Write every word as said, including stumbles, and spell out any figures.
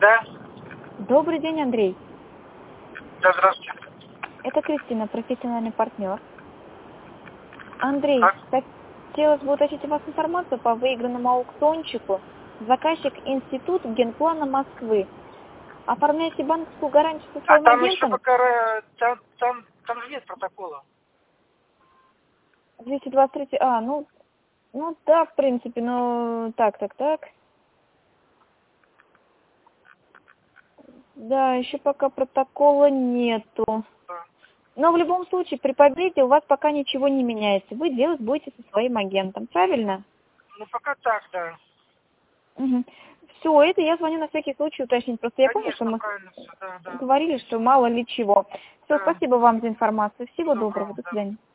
Да? Добрый день, Андрей. Да, здравствуйте. Это Кристина, профессиональный партнер. Андрей, Так. хотелось бы уточнить у вас информацию по выигранному аукциончику. Заказчик Институт Генплана Москвы. Оформляете банковскую гарантию со А своим там еще агентом? пока, э, там, там, там же нет протокола. двести двадцать три. А, ну, ну да, в принципе, ну, так, так, так. Да, еще пока протокола нету. Да. Но в любом случае, при победе у вас пока ничего не меняется. Вы делать будете со своим агентом, правильно? Ну, пока так, да. Угу. Все, это я звоню на всякий случай уточнить. Просто я помню, что Конечно, мы правильно все, да, да. говорили, что мало ли чего. Все, Да. спасибо вам за информацию. Всего Всего доброго. доброго, До да. свидания.